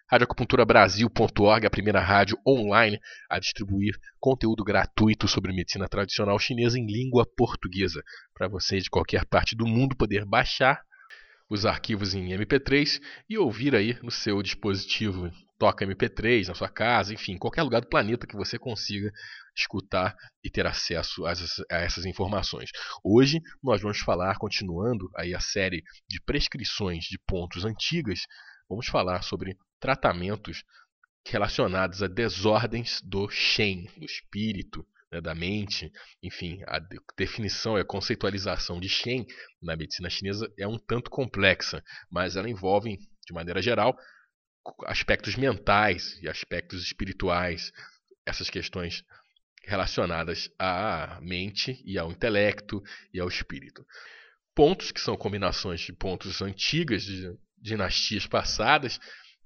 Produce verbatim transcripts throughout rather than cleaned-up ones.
rádio acupuntura brasil ponto org, a primeira rádio online a distribuir conteúdo gratuito sobre medicina tradicional chinesa em língua portuguesa, para você de qualquer parte do mundo poder baixar os arquivos em M P três e ouvir aí no seu dispositivo toca M P três, na sua casa, enfim, qualquer lugar do planeta que você consiga escutar e ter acesso a essas informações. Hoje nós vamos falar, continuando aí a série de prescrições de pontos antigas, vamos falar sobre tratamentos relacionados a desordens do Shen, do espírito, né, da mente. Enfim, a definição e a conceitualização de Shen na medicina chinesa é um tanto complexa, mas ela envolve, de maneira geral, aspectos mentais e aspectos espirituais, essas questões relacionadas à mente e ao intelecto e ao espírito. Pontos que são combinações de pontos antigas de dinastias passadas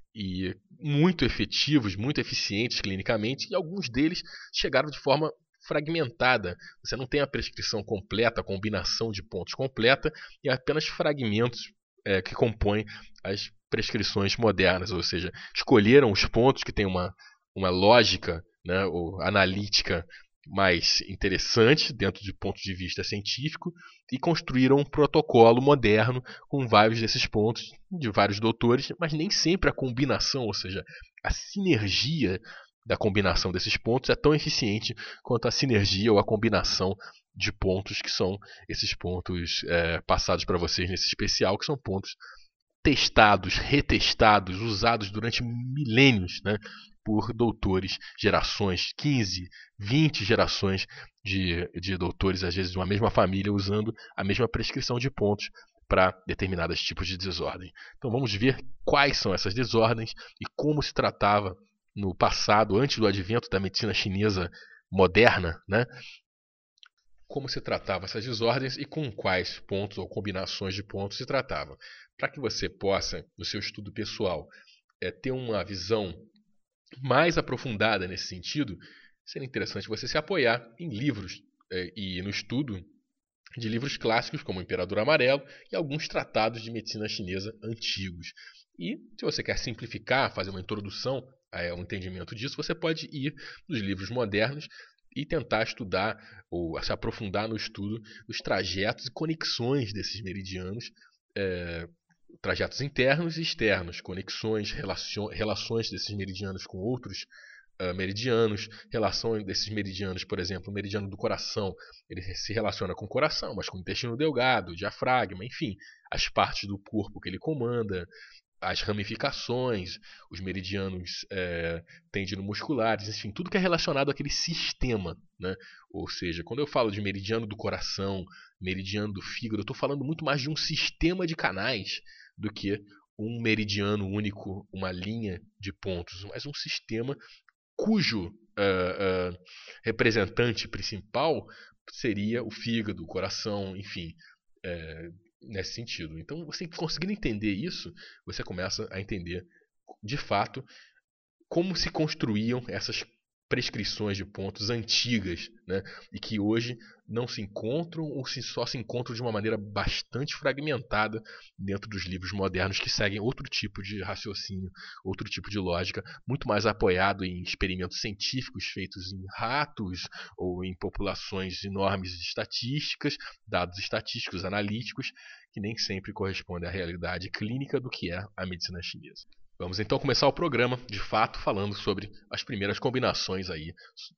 e muito efetivos, muito eficientes clinicamente, e alguns deles chegaram de forma fragmentada. Você não tem a prescrição completa, a combinação de pontos completa, e apenas fragmentos é, que compõem as prescrições modernas, ou seja, escolheram os pontos que têm uma, uma lógica, né, ou analítica mais interessante dentro de ponto de vista científico e construíram um protocolo moderno com vários desses pontos de vários doutores, mas nem sempre a combinação, ou seja, a sinergia da combinação desses pontos é tão eficiente quanto a sinergia ou a combinação de pontos que são esses pontos é, passados para vocês nesse especial, que são pontos testados, retestados, usados durante milênios, né, por doutores, gerações, quinze, vinte gerações de, de doutores, às vezes de uma mesma família, usando a mesma prescrição de pontos para determinados tipos de desordem. Então vamos ver quais são essas desordens e como se tratava no passado, antes do advento da medicina chinesa moderna, né? Como se tratava essas desordens e com quais pontos ou combinações de pontos se tratavam. Para que você possa, no seu estudo pessoal, é, ter uma visão mais aprofundada nesse sentido, seria interessante você se apoiar em livros é, e no estudo de livros clássicos como o Imperador Amarelo e alguns tratados de medicina chinesa antigos. E se você quer simplificar, fazer uma introdução ao entendimento disso, você pode ir nos livros modernos e tentar estudar ou se aprofundar no estudo dos trajetos e conexões desses meridianos, é, trajetos internos e externos, conexões, relações desses meridianos com outros uh, meridianos, relação desses meridianos, por exemplo, o meridiano do coração, ele se relaciona com o coração, mas com o intestino delgado, o diafragma, enfim, as partes do corpo que ele comanda, as ramificações, os meridianos é, tendinomusculares, enfim, tudo que é relacionado àquele sistema, né? Ou seja, quando eu falo de meridiano do coração, meridiano do fígado, eu estou falando muito mais de um sistema de canais do que um meridiano único, uma linha de pontos, mas um sistema cujo uh, uh, representante principal seria o fígado, o coração, enfim, é, nesse sentido. Então, você conseguindo entender isso, você começa a entender, de fato, como se construíam essas prescrições de pontos antigas, né, e que hoje não se encontram ou se só se encontram de uma maneira bastante fragmentada dentro dos livros modernos que seguem outro tipo de raciocínio, outro tipo de lógica, muito mais apoiado em experimentos científicos feitos em ratos ou em populações enormes de estatísticas, dados estatísticos, analíticos, que nem sempre correspondem à realidade clínica do que é a medicina chinesa. Vamos então começar o programa, de fato, falando sobre as primeiras combinações aí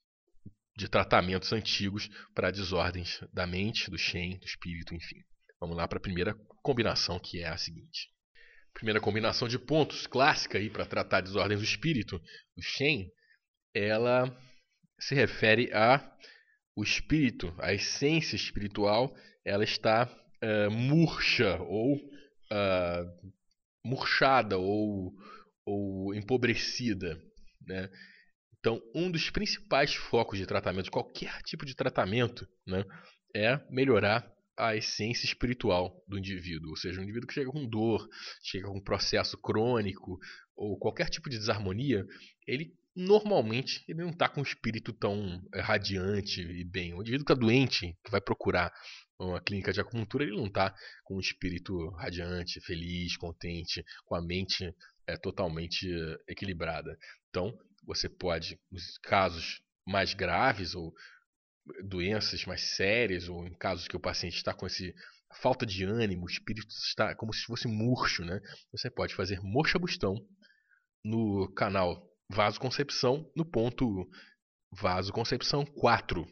de tratamentos antigos para desordens da mente, do Shen, do espírito, enfim. Vamos lá para a primeira combinação, que é a seguinte. Primeira combinação de pontos clássica aí para tratar desordens do espírito, do Shen, ela se refere a o espírito, a essência espiritual, ela está uh, murcha ou uh, murchada ou, ou empobrecida, né? Então, um dos principais focos de tratamento, de qualquer tipo de tratamento, né, é melhorar a essência espiritual do indivíduo. Ou seja, um indivíduo que chega com dor, chega com um processo crônico ou qualquer tipo de desarmonia, ele normalmente ele não está com um espírito tão radiante e bem. O indivíduo que está doente, que vai procurar uma clínica de acupuntura, ele não está com um espírito radiante, feliz, contente, com a mente é totalmente equilibrada. Então, você pode, nos casos mais graves ou doenças mais sérias, ou em casos que o paciente está com esse falta de ânimo, o espírito está como se fosse murcho, né? Você pode fazer moxa-bustão no canal vasoconcepção, no ponto vasoconcepção quatro.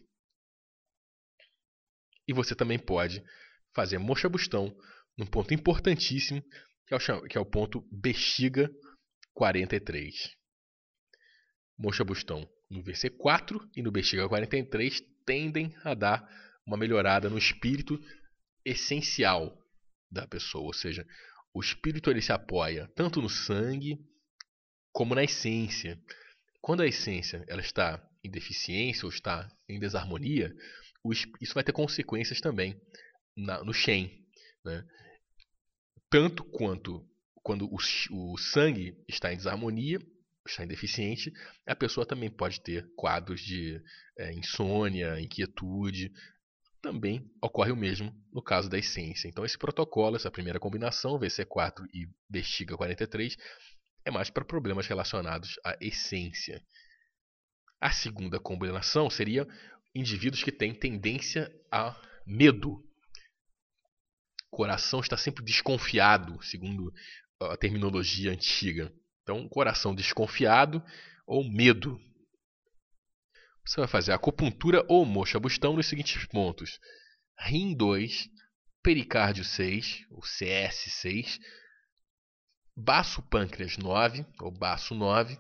E você também pode fazer moxa-bustão num ponto importantíssimo, que é o, que é o ponto bexiga quarenta e três. Moxa-bustão no V C quatro e no bexiga quarenta e três tendem a dar uma melhorada no espírito essencial da pessoa, ou seja, o espírito ele se apoia tanto no sangue como na essência. Quando a essência ela está em deficiência ou está em desarmonia, isso vai ter consequências também na, no Shen, né? Tanto quanto quando o, o sangue está em desarmonia, está em deficiente, a pessoa também pode ter quadros de é, insônia, inquietude. Também ocorre o mesmo no caso da essência. Então esse protocolo, essa primeira combinação, V C quatro e bexiga quarenta e três, é mais para problemas relacionados à essência. A segunda combinação seria indivíduos que têm tendência a medo. O coração está sempre desconfiado, segundo a terminologia antiga. Então, coração desconfiado ou medo. Você vai fazer acupuntura ou moxa-bustão nos seguintes pontos: rim dois, pericárdio seis, ou C S seis, baço pâncreas nove, ou baço nove,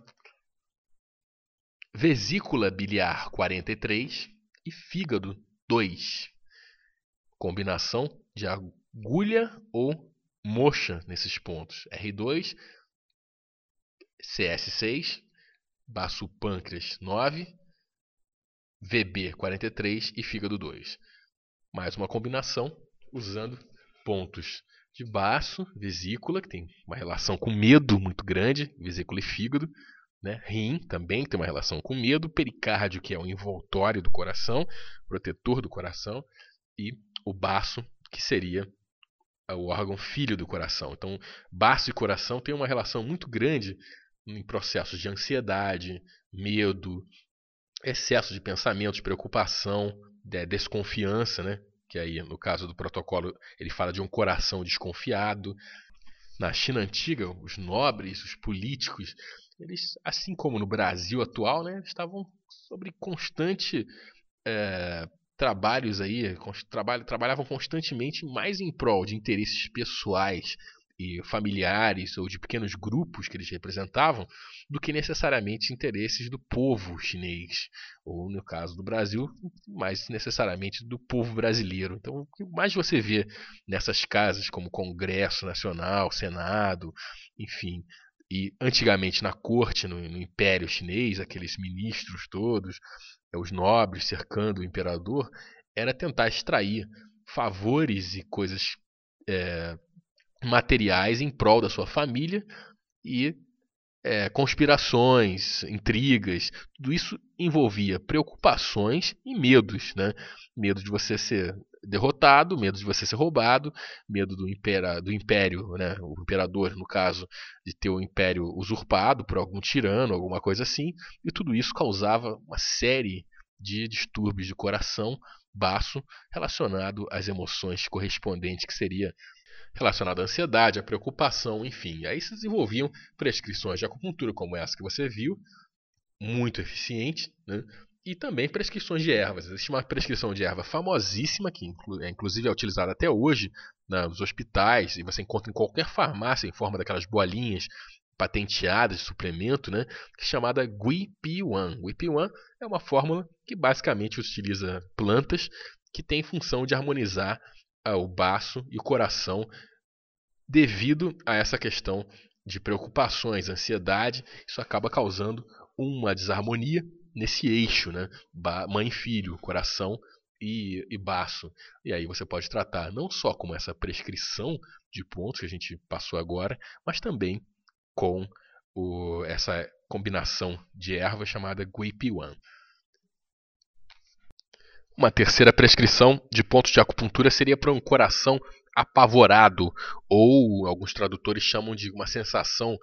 vesícula biliar quarenta e três e fígado dois. Combinação de agulha ou moxa nesses pontos: R dois, C S seis, baço pâncreas nove, V B quarenta e três e fígado dois. Mais uma combinação usando pontos de baço, vesícula, que tem uma relação com medo muito grande, vesícula e fígado, né? Rim também tem uma relação com medo, pericárdio, que é o envoltório do coração, protetor do coração, e o baço, que seria o órgão filho do coração. Então, baço e coração têm uma relação muito grande em processos de ansiedade, medo, excesso de pensamentos, preocupação, desconfiança, né? Que aí no caso do protocolo ele fala de um coração desconfiado. Na China antiga, os nobres, os políticos, eles, assim como no Brasil atual, né, estavam sobre constante é, trabalhos aí, trabalho, trabalhavam constantemente mais em prol de interesses pessoais e familiares ou de pequenos grupos que eles representavam do que necessariamente interesses do povo chinês, ou no caso do Brasil, mais necessariamente do povo brasileiro. Então, o que mais você vê nessas casas como Congresso Nacional, Senado, enfim, e antigamente na corte, no, no Império Chinês, aqueles ministros todos, os nobres cercando o imperador, era tentar extrair favores e coisas é, materiais em prol da sua família e é, conspirações, intrigas, tudo isso envolvia preocupações e medos, né? Medo de você ser derrotado, medo de você ser roubado, medo do, impera, do império, né? O imperador, no caso, de ter o império usurpado por algum tirano, alguma coisa assim, e tudo isso causava uma série de distúrbios de coração, baço, relacionado às emoções correspondentes, que seria relacionado à ansiedade, à preocupação, enfim. Aí se desenvolviam prescrições de acupuntura como essa que você viu, muito eficiente, né? E também prescrições de ervas. Existe uma prescrição de erva famosíssima, que é, inclusive é utilizada até hoje nos hospitais, e você encontra em qualquer farmácia em forma daquelas bolinhas patenteadas de suplemento, né? Que é chamada Gui Pi Wan. Gui Pi Wan é uma fórmula que basicamente utiliza plantas que tem função de harmonizar o baço e o coração devido a essa questão de preocupações, ansiedade. Isso acaba causando uma desarmonia nesse eixo, né? Mãe e filho, coração e, e baço. E aí você pode tratar não só com essa prescrição de pontos que a gente passou agora, mas também com o, essa combinação de ervas chamada Gui Pi Wan. Uma terceira prescrição de pontos de acupuntura seria para um coração apavorado, ou alguns tradutores chamam de uma sensação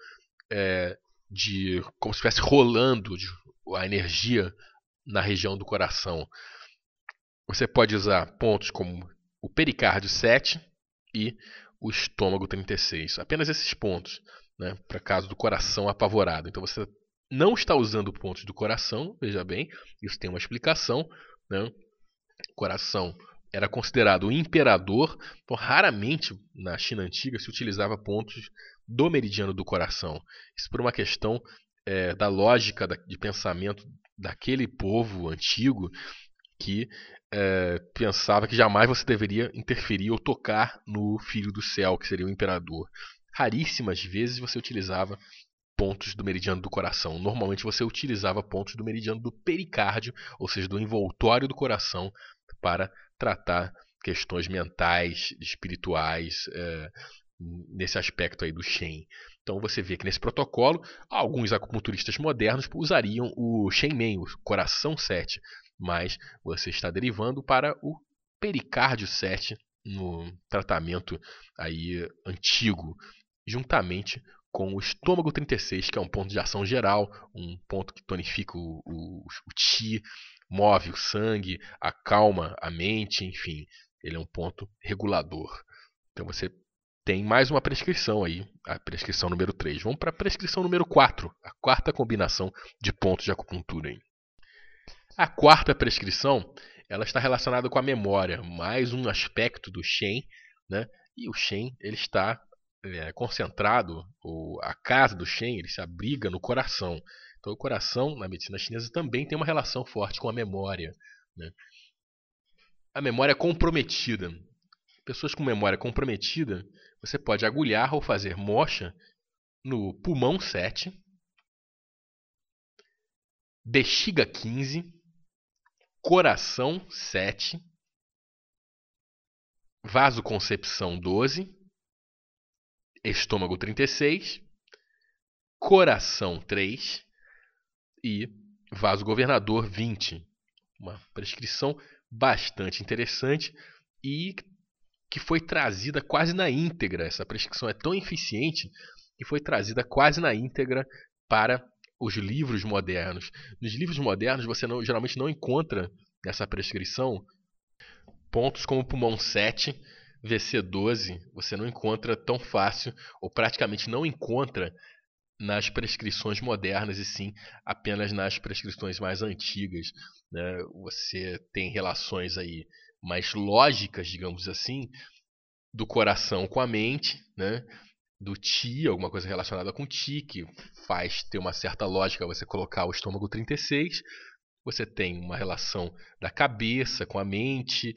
é, de como se estivesse rolando de, a energia na região do coração. Você pode usar pontos como o pericárdio sete e o estômago trinta e seis. Apenas esses pontos, né, para caso do coração apavorado. Então você não está usando pontos do coração, veja bem, isso tem uma explicação, né? O coração era considerado o imperador, então raramente na China antiga se utilizava pontos do meridiano do coração. Isso por uma questão é, da lógica de pensamento daquele povo antigo que é, pensava que jamais você deveria interferir ou tocar no filho do céu, que seria o imperador. Raríssimas vezes você utilizava pontos do meridiano do coração. Normalmente você utilizava pontos do meridiano do pericárdio, ou seja, do envoltório do coração, para tratar questões mentais, espirituais, é, nesse aspecto aí do Shen. Então você vê que nesse protocolo, alguns acupunturistas modernos usariam o Shenmen, o coração sete, mas você está derivando para o pericárdio sete no tratamento aí antigo, juntamente com o estômago trinta e seis, que é um ponto de ação geral, um ponto que tonifica o, o, o Qi, move o sangue, acalma a mente, enfim, ele é um ponto regulador. Então você tem mais uma prescrição aí, a prescrição número três. Vamos para a prescrição número quatro, a quarta combinação de pontos de acupuntura aí. A quarta prescrição, ela está relacionada com a memória, mais um aspecto do Shen, né? E o Shen, ele está é, concentrado, ou a casa do Shen, ele se abriga no coração. Então o coração, na medicina chinesa, também tem uma relação forte com a memória, né? A memória comprometida. Pessoas com memória comprometida, você pode agulhar ou fazer mocha no pulmão sete, bexiga quinze, coração sete, vasoconcepção doze, estômago trinta e seis, coração três e vasogovernador vinte. Uma prescrição bastante interessante e que foi trazida quase na íntegra. Essa prescrição é tão eficiente que foi trazida quase na íntegra para os livros modernos. Nos livros modernos você não, geralmente não encontra nessa prescrição pontos como pulmão sete, V C doze, você não encontra tão fácil, ou praticamente não encontra nas prescrições modernas, e sim apenas nas prescrições mais antigas, né? Você tem relações aí mais lógicas, digamos assim, do coração com a mente, né? Do Qi, alguma coisa relacionada com Qi, que faz ter uma certa lógica você colocar o estômago trinta e seis. Você tem uma relação da cabeça com a mente,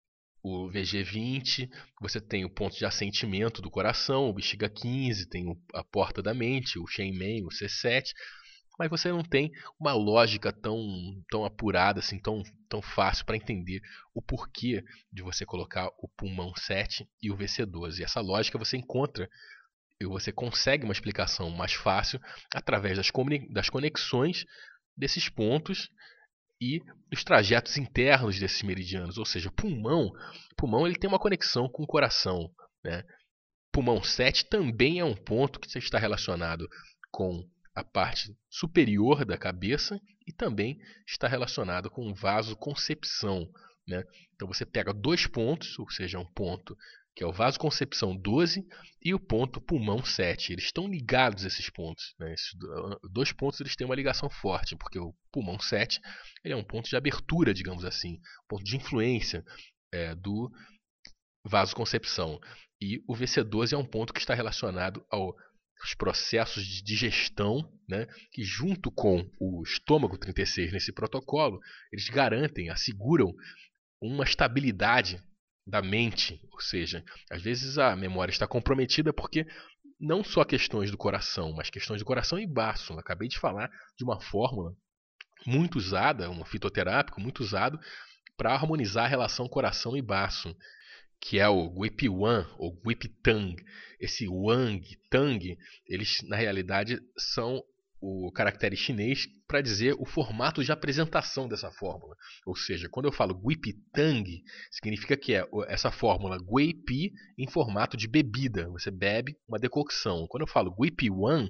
o V G vinte, você tem o ponto de assentimento do coração, o bexiga quinze, tem a porta da mente, o Shenmen, o C sete, mas você não tem uma lógica tão, tão apurada, assim, tão, tão fácil para entender o porquê de você colocar o pulmão sete e o V C doze. Essa lógica você encontra e você consegue uma explicação mais fácil através das, das conexões desses pontos e dos trajetos internos desses meridianos, ou seja, pulmão, pulmão ele tem uma conexão com o coração, né? Pulmão sete também é um ponto que está relacionado com a parte superior da cabeça e também está relacionado com vasoconcepção, né? Então você pega dois pontos, ou seja, um ponto que é o vasoconcepção doze e o ponto pulmão sete. Eles estão ligados, esses pontos, né? Esses dois pontos eles têm uma ligação forte, porque o pulmão sete ele é um ponto de abertura, digamos assim, um ponto de influência é, do vasoconcepção. E o V C doze é um ponto que está relacionado aos processos de digestão, né, que junto com o estômago trinta e seis nesse protocolo, eles garantem, asseguram uma estabilidade da mente, ou seja, às vezes a memória está comprometida porque não só questões do coração, mas questões do coração e baço. Eu acabei de falar de uma fórmula muito usada, um fitoterápico muito usado para harmonizar a relação coração e baço, que é o Guip Wan ou Guip Tang. Esse Wang, Tang, eles na realidade são o caractere chinês para dizer o formato de apresentação dessa fórmula. Ou seja, quando eu falo Guip Tang, significa que é essa fórmula Guip em formato de bebida. Você bebe uma decocção. Quando eu falo Guip Wan,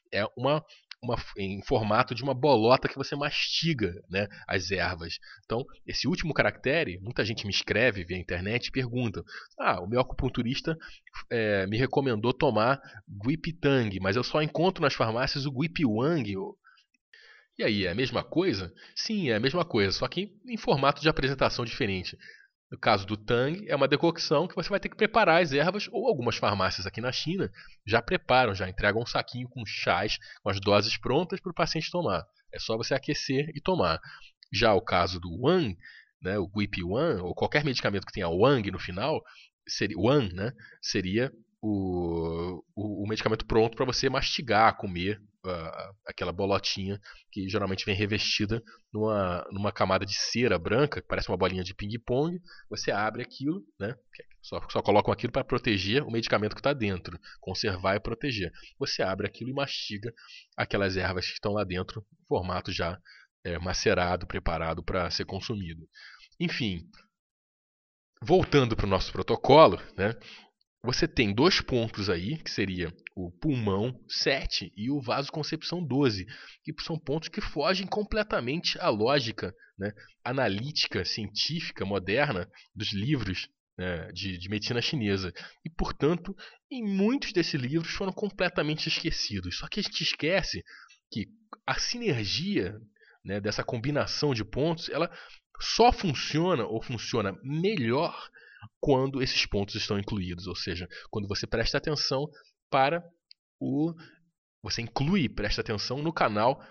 é uma, uma em formato de uma bolota que você mastiga, né, as ervas. Então, esse último caractere, muita gente me escreve via internet e pergunta: ah, o meu acupunturista é, me recomendou tomar Guipitang, mas eu só encontro nas farmácias o Guipiwang. E aí, é a mesma coisa? Sim, é a mesma coisa, só que em formato de apresentação diferente. No caso do Tang, é uma decocção que você vai ter que preparar as ervas, ou algumas farmácias aqui na China já preparam, já entregam um saquinho com chás, com as doses prontas para o paciente tomar. É só você aquecer e tomar. Já o caso do Wang, né, o Guipi-Wan, ou qualquer medicamento que tenha Wang no final, seria, Wan, né, seria o, o, o medicamento pronto para você mastigar, comer uh, aquela bolotinha que geralmente vem revestida numa, numa camada de cera branca, que parece uma bolinha de ping-pong. Você abre aquilo, né, só, só colocam aquilo para proteger o medicamento que está dentro, conservar e proteger. Você abre aquilo e mastiga aquelas ervas que estão lá dentro, em formato já é, macerado, preparado para ser consumido. Enfim, voltando para o nosso protocolo, né, você tem dois pontos aí, que seria o pulmão sete e o vasoconcepção doze, que são pontos que fogem completamente à lógica, né, analítica, científica, moderna dos livros, né, de, de medicina chinesa. E, portanto, em muitos desses livros foram completamente esquecidos. Só que a gente esquece que a sinergia, né, dessa combinação de pontos, ela só funciona ou funciona melhor quando esses pontos estão incluídos, ou seja, quando você presta atenção para o... Você inclui, presta atenção no canal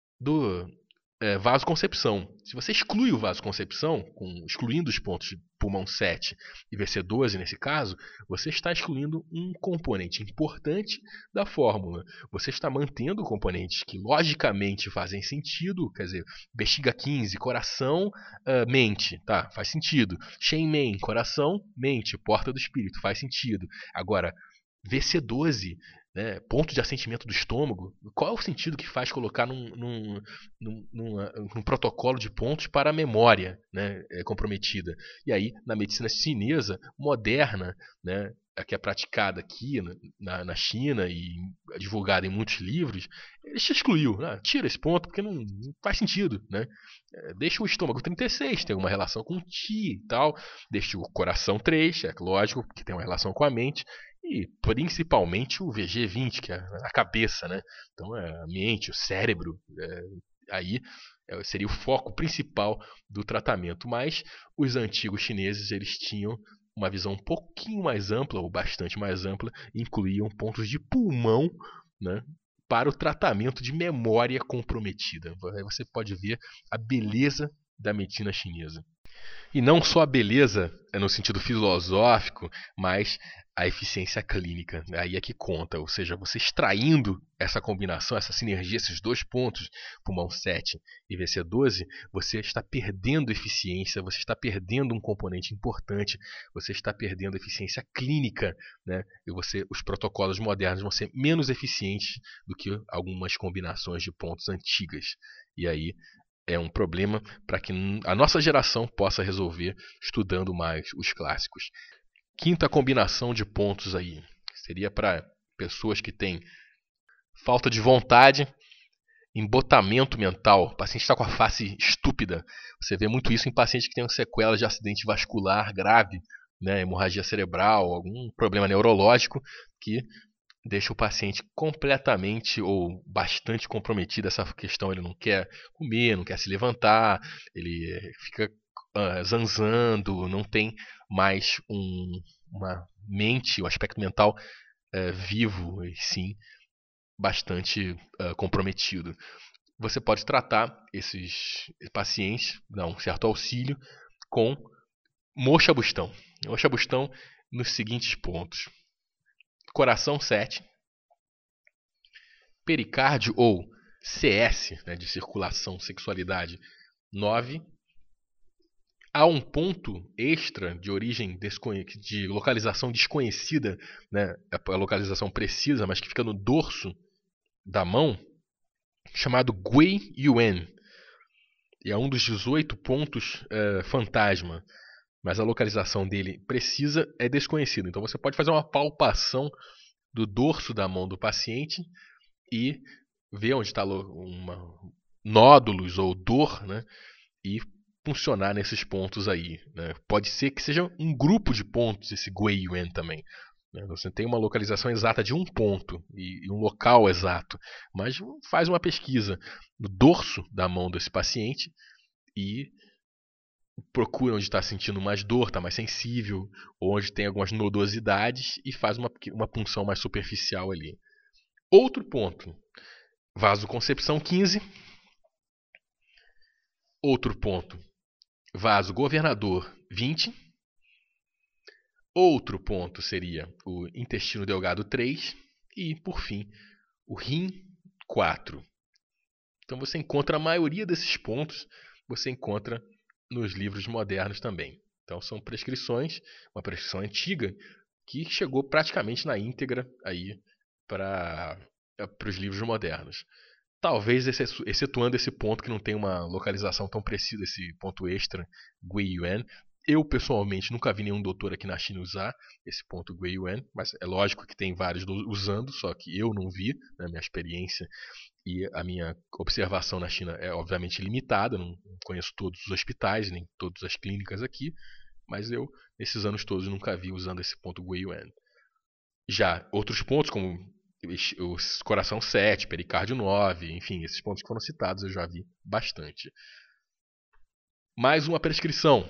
do é, vasoconcepção. Se você exclui o vasoconcepção, com, excluindo os pontos de pulmão sete e V C doze nesse caso, você está excluindo um componente importante da fórmula. Você está mantendo componentes que logicamente fazem sentido, quer dizer, bexiga quinze, coração, uh, mente, tá, faz sentido. Shenmen, coração, mente, porta do espírito, faz sentido. Agora, V C doze, né, ponto de assentimento do estômago, qual é o sentido que faz colocar num, num, num, num, num protocolo de pontos para a memória, né, é, comprometida? E aí, na medicina chinesa moderna, né, a que é praticada aqui na, na China e divulgada em muitos livros, ele se excluiu. Né? Tira esse ponto porque não, não faz sentido. Né? É, deixa o estômago trinta e seis, tem uma relação com o Qi e tal. Deixa o coração três, é lógico, que tem uma relação com a mente. E principalmente o V G vinte, que é a cabeça, né? Então é a mente, o cérebro. É, aí é, seria o foco principal do tratamento. Mas os antigos chineses eles tinham uma visão um pouquinho mais ampla, ou bastante mais ampla, incluíam pontos de pulmão, né, para o tratamento de memória comprometida. Aí você pode ver a beleza da medicina chinesa. E não só a beleza no sentido filosófico, mas a eficiência clínica. Aí é que conta, ou seja, você extraindo essa combinação, essa sinergia, esses dois pontos, pulmão sete e V C doze, você está perdendo eficiência, você está perdendo um componente importante, você está perdendo eficiência clínica, né? E você, os protocolos modernos vão ser menos eficientes do que algumas combinações de pontos antigas. E aí é um problema para que a nossa geração possa resolver estudando mais os clássicos. Quinta combinação de pontos aí seria para pessoas que têm falta de vontade, embotamento mental. O paciente está com a face estúpida. Você vê muito isso em pacientes que têm sequelas de acidente vascular grave, né, hemorragia cerebral, algum problema neurológico que deixa o paciente completamente ou bastante comprometido essa questão. Ele não quer comer, não quer se levantar, ele fica uh, zanzando, não tem mais um, uma mente, um aspecto mental uh, vivo e sim bastante uh, comprometido. Você pode tratar esses pacientes, dar um certo auxílio com moxabustão. Moxabustão nos seguintes pontos: coração sete, pericárdio ou C S, né, de circulação, sexualidade, nove. Há um ponto extra de origem de localização desconhecida, né, a localização precisa, mas que fica no dorso da mão, chamado Gui Yuan. E é um dos dezoito pontos é, fantasma, mas a localização dele precisa é desconhecida. Então você pode fazer uma palpação do dorso da mão do paciente e ver onde está uma nódulos ou dor, né? E funcionar nesses pontos aí, né? Pode ser que seja um grupo de pontos esse Guiyuan também. Né? Você tem uma localização exata de um ponto e um local exato, mas faz uma pesquisa no dorso da mão desse paciente e procura onde está sentindo mais dor, está mais sensível, ou onde tem algumas nodosidades e faz uma, uma punção mais superficial ali. Outro ponto, vasoconcepção quinze. Outro ponto, vaso governador vinte. Outro ponto seria o intestino delgado três. E, por fim, o rim quatro. Então você encontra a maioria desses pontos, você encontra nos livros modernos também. Então são prescrições, uma prescrição antiga que chegou praticamente na íntegra aí para os livros modernos. Talvez excetuando esse ponto que não tem uma localização tão precisa, esse ponto extra, Guiyuan. Eu, pessoalmente, nunca vi nenhum doutor aqui na China usar esse ponto Guiyuan, mas é lógico que tem vários usando, só que eu não vi, na minha experiência, e a minha observação na China é obviamente limitada, não conheço todos os hospitais, nem todas as clínicas aqui, mas eu, nesses anos todos, nunca vi usando esse ponto Guiyuan. Já outros pontos, como o coração sete, pericárdio nove, enfim, esses pontos que foram citados eu já vi bastante. Mais uma prescrição.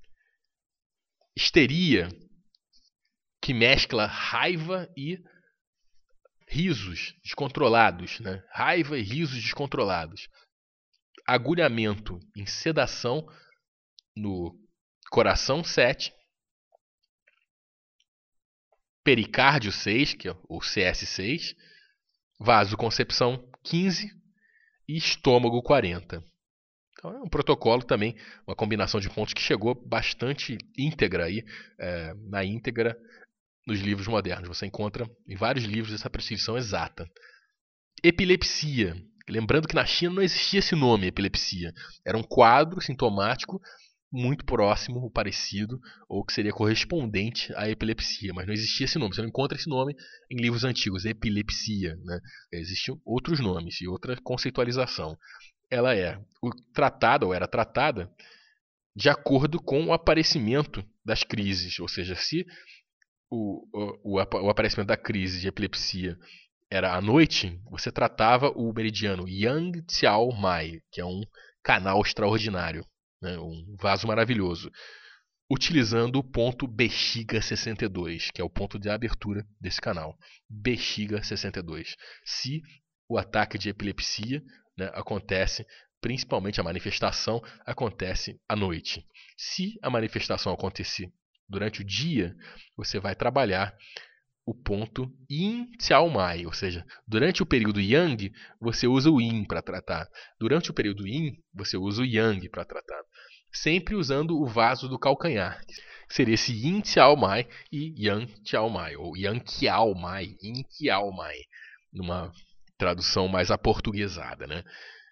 Histeria, que mescla raiva e risos descontrolados, né? Raiva e risos descontrolados. Agulhamento em sedação no coração sete, pericárdio seis, que é o C S seis, vasoconcepção quinze e estômago quarenta. Então é um protocolo também, uma combinação de pontos que chegou bastante íntegra aí, é, na íntegra nos livros modernos. Você encontra em vários livros essa prescrição exata. Epilepsia. Lembrando que na China não existia esse nome, epilepsia. Era um quadro sintomático muito próximo, ou parecido, ou que seria correspondente à epilepsia, mas não existia esse nome. Você não encontra esse nome em livros antigos, epilepsia, né? Existem outros nomes e outra conceitualização. Ela é tratada, ou era tratada, de acordo com o aparecimento das crises. Ou seja, se o, o, o aparecimento da crise de epilepsia era à noite, você tratava o meridiano Yang Qiao Mai, que é um canal extraordinário, né, um vaso maravilhoso, utilizando o ponto bexiga sessenta e dois, que é o ponto de abertura desse canal. Bexiga sessenta e dois. Se o ataque de epilepsia, né, acontece, principalmente a manifestação, acontece à noite. Se a manifestação acontecer durante o dia, você vai trabalhar o ponto Yin Qiao Mai, ou seja, durante o período Yang, você usa o Yin para tratar. Durante o período Yin, você usa o Yang para tratar. Sempre usando o vaso do calcanhar, que seria esse Yin Qiao Mai e Yang Qiao Mai, ou Yang Qiao Mai, Yin Qiao Mai, numa tradução mais aportuguesada, né?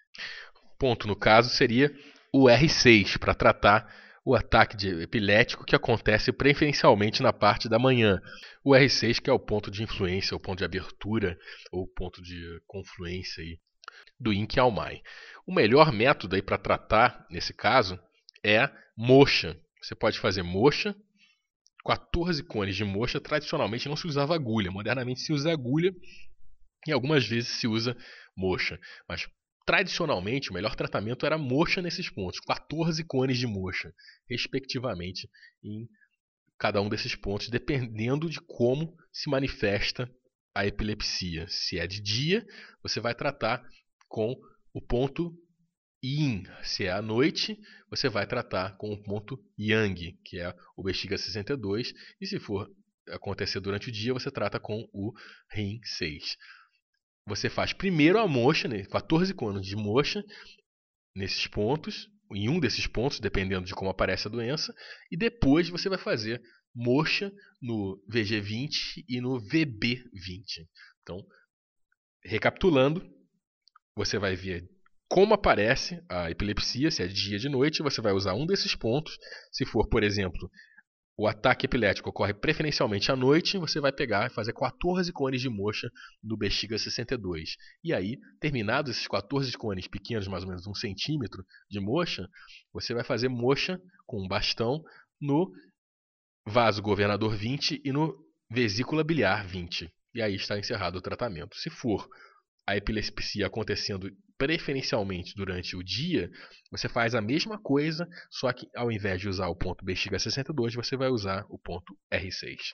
Ponto, no caso, seria o R seis, para tratar o ataque de epilético que acontece preferencialmente na parte da manhã. O R seis, que é o ponto de influência, o ponto de abertura, ou ponto de confluência aí, do Yin Qiao Mai. O melhor método para tratar, nesse caso, é moxa. Você pode fazer moxa, quatorze cones de moxa. Tradicionalmente não se usava agulha, modernamente se usa agulha e algumas vezes se usa moxa. Mas tradicionalmente o melhor tratamento era moxa nesses pontos, quatorze cones de moxa, respectivamente, em cada um desses pontos, dependendo de como se manifesta a epilepsia. Se é de dia, você vai tratar com o ponto Yin. Se é à noite, você vai tratar com o ponto Yang, que é o bexiga sessenta e dois. E se for acontecer durante o dia, você trata com o Rim seis. Você faz primeiro a moxa, né, quatorze cones de moxa nesses pontos, em um desses pontos, dependendo de como aparece a doença, e depois você vai fazer moxa no V G vinte e no V B vinte. Então, recapitulando, você vai ver como aparece a epilepsia, se é de dia ou de noite, você vai usar um desses pontos. Se for, por exemplo, o ataque epilético ocorre preferencialmente à noite, você vai pegar e fazer quatorze cones de moxa no Bexiga sessenta e dois. E aí, terminados esses quatorze cones pequenos, mais ou menos um centímetro de moxa, você vai fazer moxa com um bastão no vaso governador vinte e no vesícula biliar vinte. E aí está encerrado o tratamento. Se for a epilepsia acontecendo preferencialmente durante o dia, você faz a mesma coisa, só que ao invés de usar o ponto Bexiga sessenta e dois, você vai usar o ponto R seis.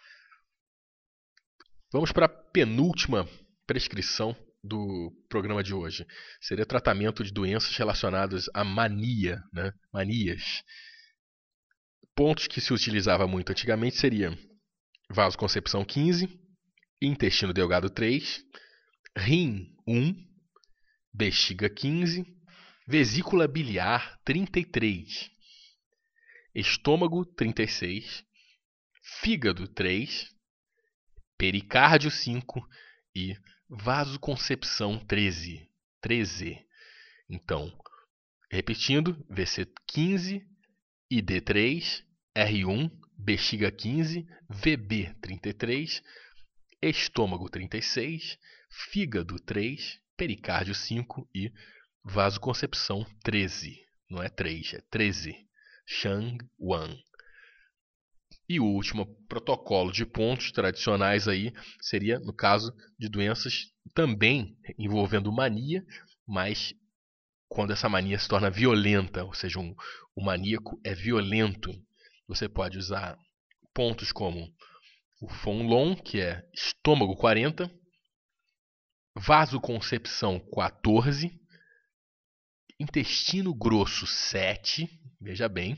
Vamos para a penúltima prescrição do programa de hoje. Seria tratamento de doenças relacionadas à mania, né? Manias. Pontos que se utilizava muito antigamente seriam vasoconcepção quinze, intestino delgado três, rim um, bexiga quinze, vesícula biliar trinta e três, estômago trinta e seis, fígado três, pericárdio cinco e vasoconcepção treze. treze. Então, repetindo, V C quinze, I D três, R um, bexiga quinze, V B trinta e três, estômago trinta e seis, fígado três, pericárdio cinco e vasoconcepção treze. Não é três, é treze. Shang Wan. E o último protocolo de pontos tradicionais aí seria no caso de doenças também envolvendo mania, mas quando essa mania se torna violenta, ou seja, um, o maníaco é violento, você pode usar pontos como o Fonlon, que é estômago quarenta, vasoconcepção quatorze, intestino grosso sete, veja bem,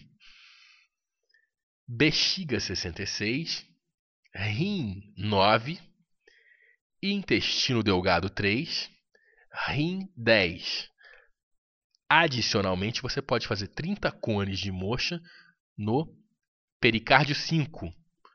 bexiga sessenta e seis, rim nove, intestino delgado três, rim dez. Adicionalmente, você pode fazer trinta cones de moxa no pericárdio cinco.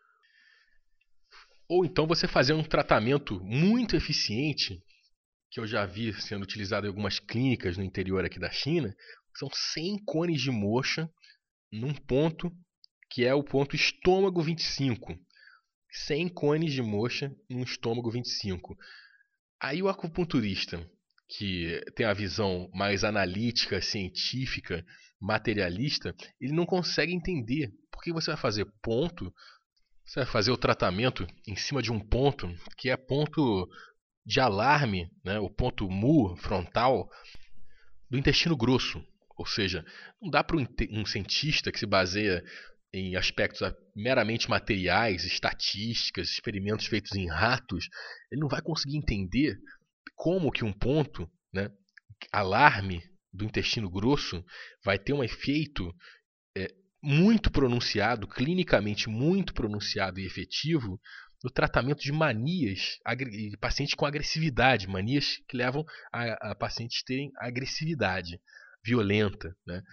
Ou então você fazer um tratamento muito eficiente, que eu já vi sendo utilizado em algumas clínicas no interior aqui da China, são cem cones de moxa num ponto que é o ponto estômago vinte e cinco. cem cones de moxa no estômago vinte e cinco. Aí o acupunturista, que tem a visão mais analítica, científica, materialista, ele não consegue entender por que você vai fazer ponto, você vai fazer o tratamento em cima de um ponto que é ponto de alarme, né, o ponto mu frontal do intestino grosso. Ou seja, não dá para um cientista que se baseia em aspectos meramente materiais, estatísticas, experimentos feitos em ratos, ele não vai conseguir entender como que um ponto, né, alarme do intestino grosso vai ter um efeito é, muito pronunciado, clinicamente muito pronunciado e efetivo no tratamento de manias, de pacientes com agressividade, manias que levam a, a pacientes terem agressividade violenta, né?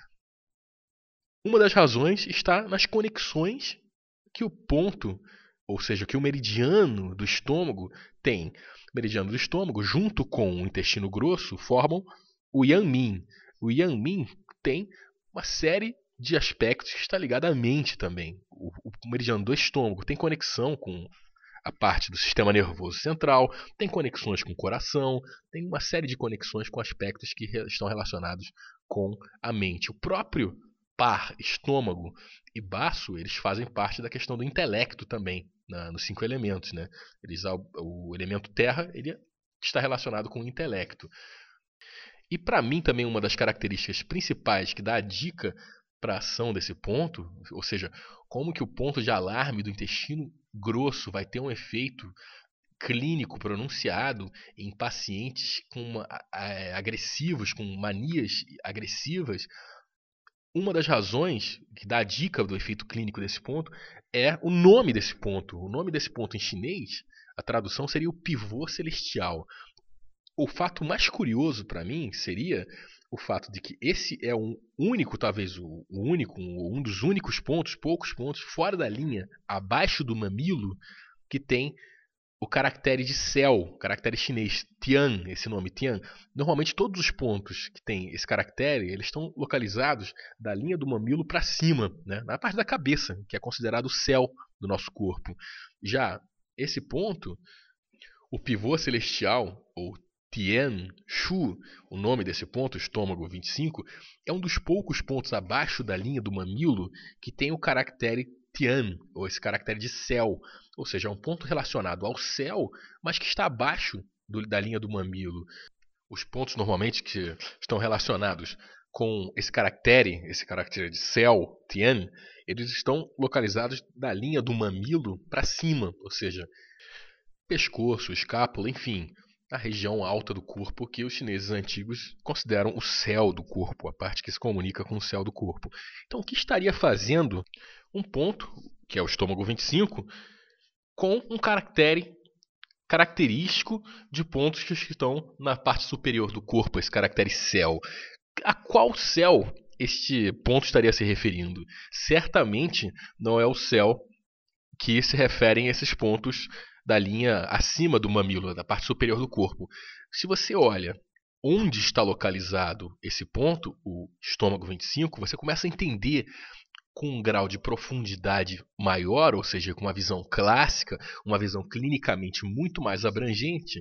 Uma das razões está nas conexões que o ponto, ou seja, que o meridiano do estômago tem. O meridiano do estômago, junto com o intestino grosso, formam o Yanmin. O Yanmin tem uma série de aspectos que está ligado à mente também. O, o meridiano do estômago tem conexão com a parte do sistema nervoso central, tem conexões com o coração, tem uma série de conexões com aspectos que re- estão relacionados com a mente. O próprio par, estômago e baço, eles fazem parte da questão do intelecto também, na, nos cinco elementos, né? Eles, o, o elemento terra ele está relacionado com o intelecto. E para mim também uma das características principais que dá a dica para a ação desse ponto, ou seja, como que o ponto de alarme do intestino grosso vai ter um efeito clínico pronunciado em pacientes com uma, a, agressivos, com manias agressivas. Uma das razões que dá a dica do efeito clínico desse ponto é o nome desse ponto. O nome desse ponto em chinês, a tradução seria o pivô celestial. O fato mais curioso para mim seria o fato de que esse é um único, talvez o único, um dos únicos pontos, poucos pontos fora da linha, abaixo do mamilo, que tem o caractere de céu, caractere chinês, Tian, esse nome Tian. Normalmente todos os pontos que tem esse caractere, eles estão localizados da linha do mamilo para cima, né? Na parte da cabeça, que é considerado o céu do nosso corpo. Já esse ponto, o pivô celestial, ou Tian Shu, o nome desse ponto, estômago vinte e cinco, é um dos poucos pontos abaixo da linha do mamilo que tem o caractere Tian, ou esse caractere de céu. Ou seja, é um ponto relacionado ao céu, mas que está abaixo do, da linha do mamilo. Os pontos normalmente que estão relacionados com esse caractere, esse caractere de céu, Tian, eles estão localizados da linha do mamilo para cima, ou seja, pescoço, escápula, enfim, a região alta do corpo que os chineses antigos consideram o céu do corpo, a parte que se comunica com o céu do corpo. Então, o que estaria fazendo um ponto, que é o estômago vinte e cinco, com um caractere característico de pontos que estão na parte superior do corpo, esse caractere céu? A qual céu este ponto estaria se referindo? Certamente não é o céu que se referem esses pontos da linha acima do mamilo, da parte superior do corpo. Se você olha onde está localizado esse ponto, o estômago vinte e cinco, você começa a entender com um grau de profundidade maior, ou seja, com uma visão clássica, uma visão clinicamente muito mais abrangente,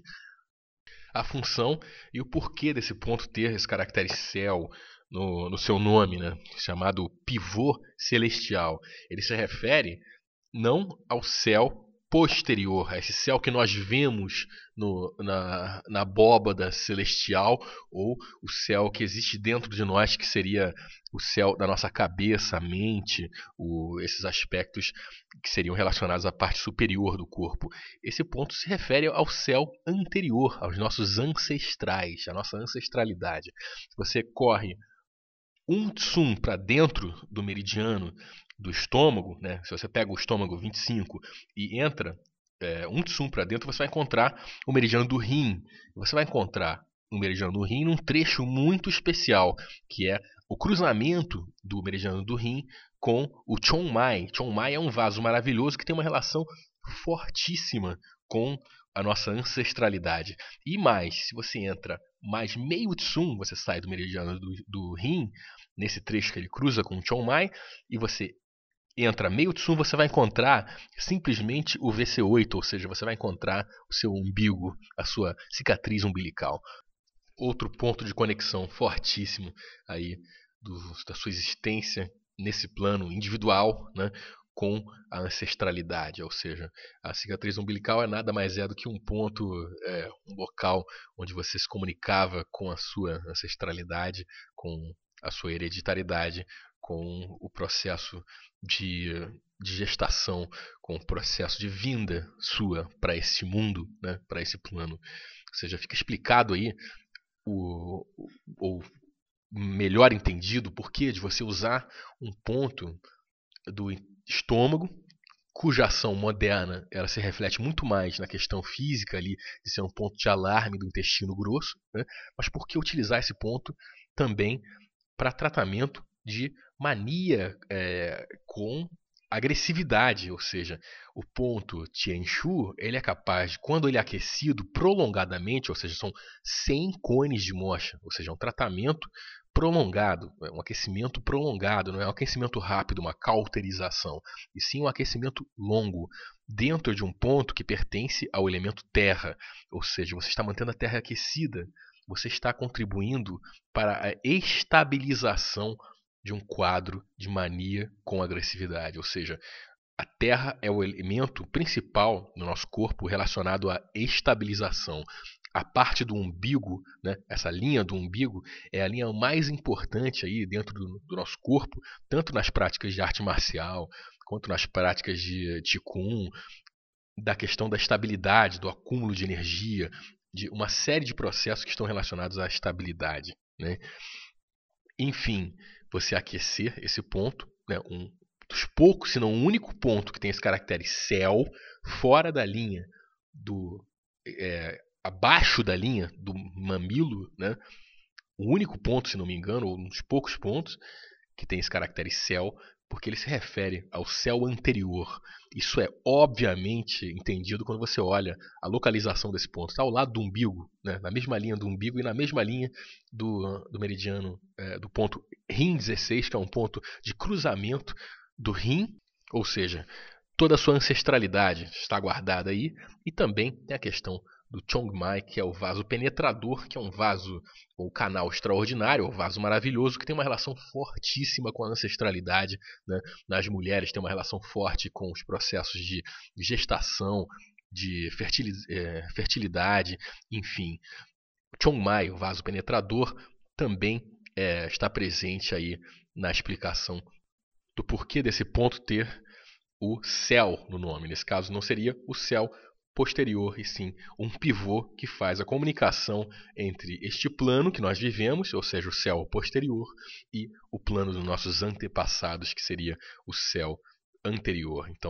a função e o porquê desse ponto ter esse caractere céu no, no seu nome, né? Chamado pivô celestial. Ele se refere não ao céu posterior, a esse céu que nós vemos no, na, na abóbada celestial, ou o céu que existe dentro de nós, que seria o céu da nossa cabeça, a mente, o, esses aspectos que seriam relacionados à parte superior do corpo. Esse ponto se refere ao céu anterior, aos nossos ancestrais, à nossa ancestralidade. Você corre um tsum para dentro do meridiano do estômago, né? Se você pega o estômago vinte e cinco e entra é, um tsum para dentro, você vai encontrar o meridiano do rim. Você vai encontrar o meridiano do rim num trecho muito especial, que é o cruzamento do meridiano do rim com o Chong Mai. Chong Mai é um vaso maravilhoso que tem uma relação fortíssima com a nossa ancestralidade. E mais, se você entra mais meio tsum, você sai do meridiano do, do rim, nesse trecho que ele cruza com o Chong Mai, e você entra meio tsum, você vai encontrar simplesmente o V C oito, ou seja, você vai encontrar o seu umbigo, a sua cicatriz umbilical. Outro ponto de conexão fortíssimo aí do, da sua existência nesse plano individual, né, com a ancestralidade, ou seja, a cicatriz umbilical é nada mais é do que um ponto, é, um local onde você se comunicava com a sua ancestralidade, com a sua hereditariedade, com o processo de, de gestação, com o processo de vinda sua para esse mundo, né, para esse plano. Ou seja, fica explicado aí o, ou melhor entendido, o porquê de você usar um ponto do estômago, cuja ação moderna ela se reflete muito mais na questão física ali, de ser um ponto de alarme do intestino grosso, né? Mas por que utilizar esse ponto também para tratamento de mania é, com agressividade, ou seja, o ponto Tianshu, ele é capaz, quando ele é aquecido prolongadamente, ou seja, são cem cones de mocha, ou seja, é um tratamento prolongado, um aquecimento prolongado, não é um aquecimento rápido, uma cauterização, e sim um aquecimento longo, dentro de um ponto que pertence ao elemento terra, ou seja, você está mantendo a terra aquecida, você está contribuindo para a estabilização de um quadro de mania com agressividade, ou seja, a terra é o elemento principal no nosso corpo relacionado à estabilização. A parte do umbigo, né, essa linha do umbigo, é a linha mais importante aí dentro do, do nosso corpo, tanto nas práticas de arte marcial, quanto nas práticas de Qigong, da questão da estabilidade, do acúmulo de energia, de uma série de processos que estão relacionados à estabilidade, né? Enfim, você aquecer esse ponto, né, um dos poucos, se não o único ponto que tem esse caractere céu, fora da linha do é, abaixo da linha do mamilo, né, o único ponto, se não me engano, ou um dos poucos pontos que tem esse caractere céu, porque ele se refere ao céu anterior. Isso é obviamente entendido quando você olha a localização desse ponto. Está ao lado do umbigo, né? Na mesma linha do umbigo e na mesma linha do, do meridiano, é, do ponto R I M dezesseis, que é um ponto de cruzamento do rim, ou seja, toda a sua ancestralidade está guardada aí. E também tem a questão do Chongmai, que é o vaso penetrador, que é um vaso ou canal extraordinário, ou vaso maravilhoso, que tem uma relação fortíssima com a ancestralidade, né? Nas mulheres tem uma relação forte com os processos de gestação, de fertilidade, enfim. O Chongmai, o vaso penetrador, também é, está presente aí na explicação do porquê desse ponto ter o céu no nome. Nesse caso não seria o céu posterior, e sim um pivô que faz a comunicação entre este plano que nós vivemos, ou seja, o céu posterior, e o plano dos nossos antepassados, que seria o céu anterior. Então,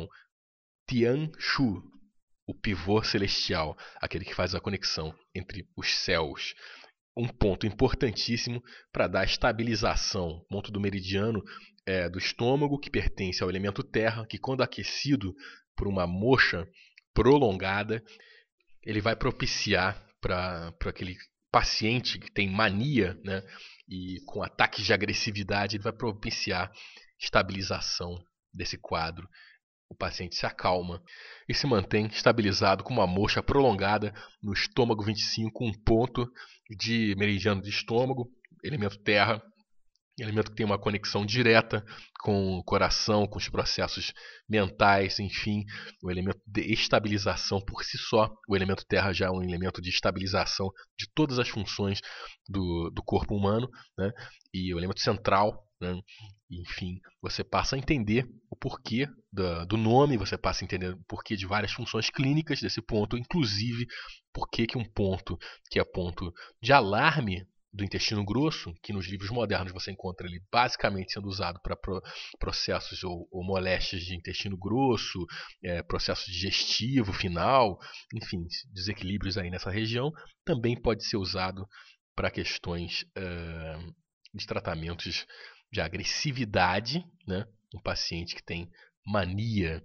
Tianshu, o pivô celestial, aquele que faz a conexão entre os céus. Um ponto importantíssimo para dar estabilização, ponto do meridiano é, do estômago, que pertence ao elemento terra, que quando aquecido por uma moxa prolongada, ele vai propiciar para aquele paciente que tem mania, né, e com ataques de agressividade, ele vai propiciar estabilização desse quadro. O paciente se acalma e se mantém estabilizado com uma moxa prolongada no estômago vinte e cinco, um ponto de meridiano de estômago, elemento terra, elemento que tem uma conexão direta com o coração, com os processos mentais, enfim, o elemento de estabilização por si só. O elemento terra já é um elemento de estabilização de todas as funções do, do corpo humano, né? E o elemento central, né? Enfim, você passa a entender o porquê do, do nome, você passa a entender o porquê de várias funções clínicas desse ponto, inclusive porquê que um ponto que é ponto de alarme do intestino grosso, que nos livros modernos você encontra ele basicamente sendo usado para pro, processos ou, ou moléstias de intestino grosso, é, processo digestivo final, enfim, desequilíbrios aí nessa região, também pode ser usado para questões é, de tratamentos de agressividade, né? Um paciente que tem mania.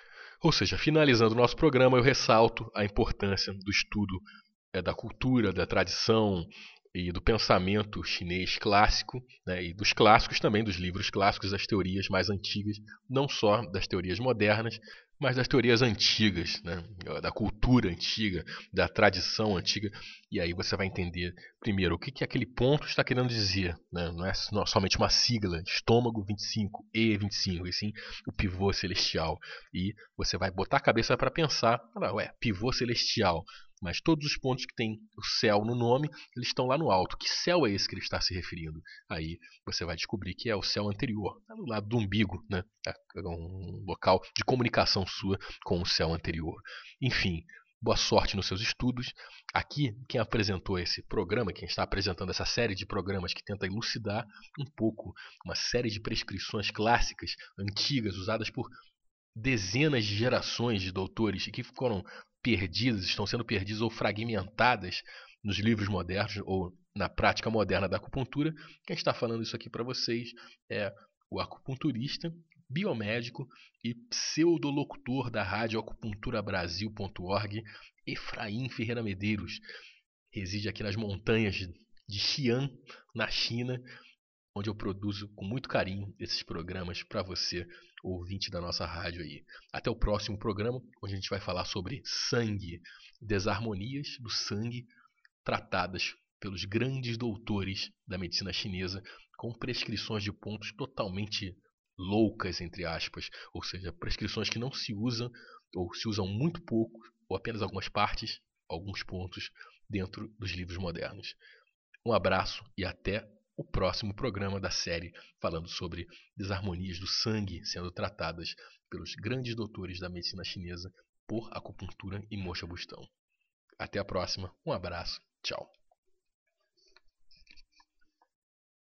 Ou seja, finalizando o nosso programa, eu ressalto a importância do estudo é, da cultura, da tradição e do pensamento chinês clássico, né, e dos clássicos também, dos livros clássicos, das teorias mais antigas, não só das teorias modernas, mas das teorias antigas, né, da cultura antiga, da tradição antiga. E aí você vai entender, primeiro, o que, que aquele ponto está querendo dizer. Né? Não é somente uma sigla, estômago vinte e cinco, E vinte e cinco, e sim o pivô celestial. E você vai botar a cabeça para pensar, ah, ué, pivô celestial. Mas todos os pontos que tem o céu no nome, eles estão lá no alto. Que céu é esse que ele está se referindo? Aí você vai descobrir que é o céu anterior, do lado do umbigo, né? É um local de comunicação sua com o céu anterior. Enfim, boa sorte nos seus estudos. Aqui, quem apresentou esse programa, quem está apresentando essa série de programas que tenta elucidar um pouco uma série de prescrições clássicas, antigas, usadas por dezenas de gerações de doutores e que foram perdidas, estão sendo perdidas ou fragmentadas nos livros modernos ou na prática moderna da acupuntura. Quem está falando isso aqui para vocês é o acupunturista, biomédico e pseudolocutor da rádio acupuntura brasil ponto org, Efraim Ferreira Medeiros. Reside aqui nas montanhas de Xi'an, na China, onde eu produzo com muito carinho esses programas para você, ouvinte da nossa rádio aí. Até o próximo programa, onde a gente vai falar sobre sangue, desarmonias do sangue tratadas pelos grandes doutores da medicina chinesa com prescrições de pontos totalmente loucas, entre aspas, ou seja, prescrições que não se usam ou se usam muito pouco ou apenas algumas partes, alguns pontos dentro dos livros modernos. Um abraço e até o próximo programa da série falando sobre desarmonias do sangue sendo tratadas pelos grandes doutores da medicina chinesa por acupuntura e moxa bustão. Até a próxima, um abraço, tchau.